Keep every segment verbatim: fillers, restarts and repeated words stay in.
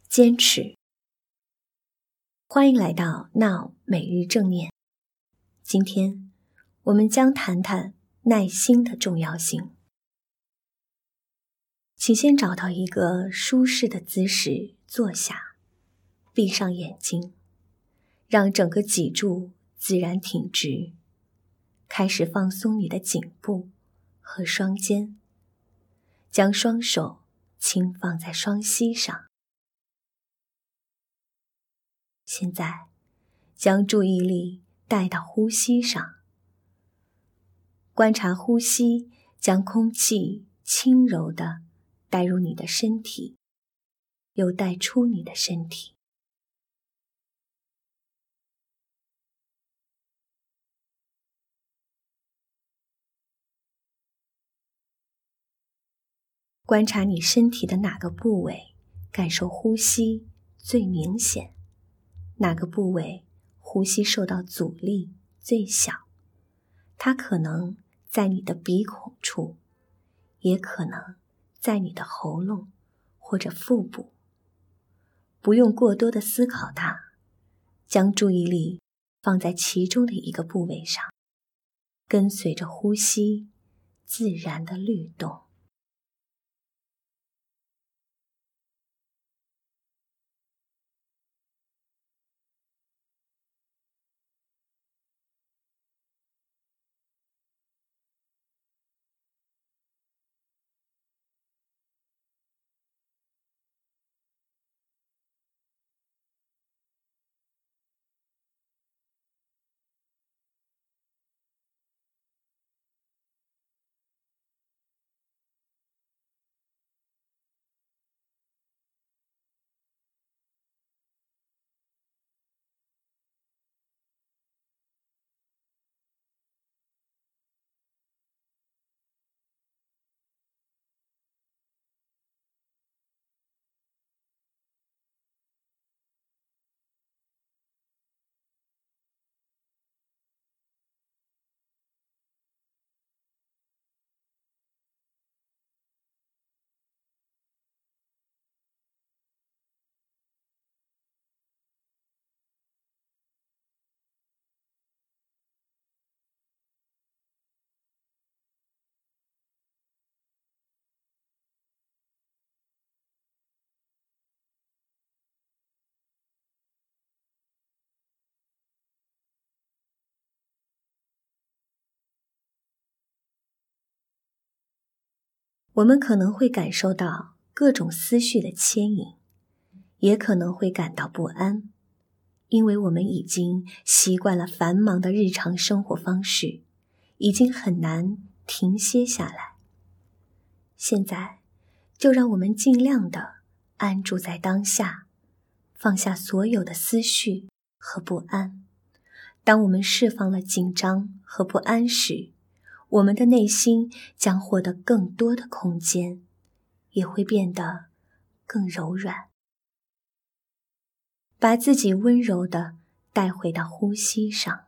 坚持。欢迎来到 Now 每日正念。今天我们将谈谈耐心的重要性。请先找到一个舒适的姿势坐下，闭上眼睛，让整个脊柱自然挺直，开始放松你的颈部和双肩，将双手轻放在双膝上。现在将注意力带到呼吸上，观察呼吸将空气轻柔地带入你的身体，又带出你的身体。观察你身体的哪个部位感受呼吸最明显，哪个部位呼吸受到阻力最小。它可能在你的鼻孔处，也可能在你的喉咙或者腹部。不用过多的思考它，将注意力放在其中的一个部位上，跟随着呼吸自然的律动。我们可能会感受到各种思绪的牵引，也可能会感到不安，因为我们已经习惯了繁忙的日常生活方式，已经很难停歇下来。现在，就让我们尽量地安住在当下，放下所有的思绪和不安。当我们释放了紧张和不安时，我们的内心将获得更多的空间，也会变得更柔软。把自己温柔地带回到呼吸上。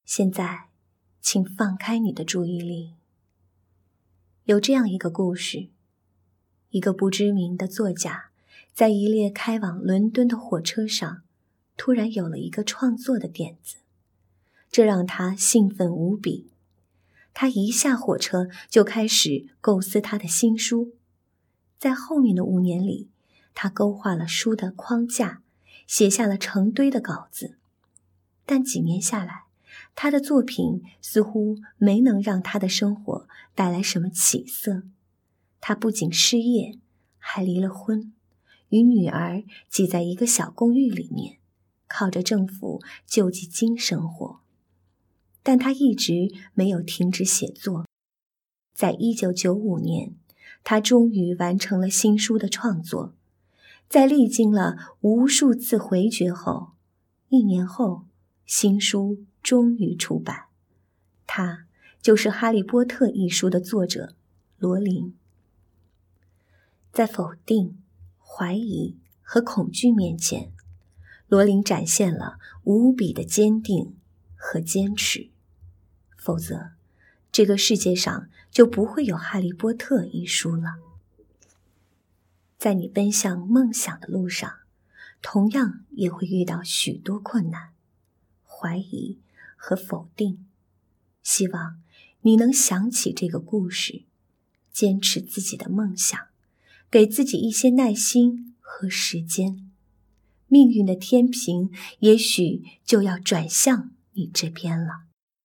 现在，请放开你的注意力。有这样一个故事，一个不知名的作家，在一列开往伦敦的火车上，突然有了一个创作的点子，这让他兴奋无比。他一下火车就开始构思他的新书。在后面的五年里，他勾画了书的框架，写下了成堆的稿子。但几年下来，他的作品似乎没能让他的生活带来什么起色。他不仅失业，还离了婚，与女儿挤在一个小公寓里面，靠着政府救济金生活。但他一直没有停止写作。在一九九五年，他终于完成了新书的创作。在历经了无数次回绝后，一年后，新书终于出版。他就是《哈利波特》一书的作者罗琳。在否定、怀疑和恐惧面前，罗琳展现了无比的坚定和坚持。否则，这个世界上就不会有《哈利波特》一书了。在你奔向梦想的路上，同样也会遇到许多困难、怀疑和否定。希望你能想起这个故事，坚持自己的梦想，给自己一些耐心和时间。命运的天平也许就要转向你这边了。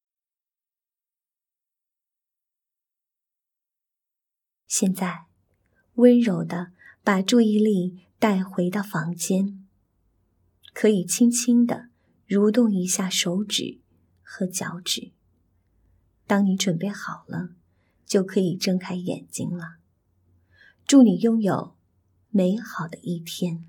现在，温柔地把注意力带回到房间，可以轻轻地蠕动一下手指和脚趾。当你准备好了，就可以睁开眼睛了。祝你拥有美好的一天。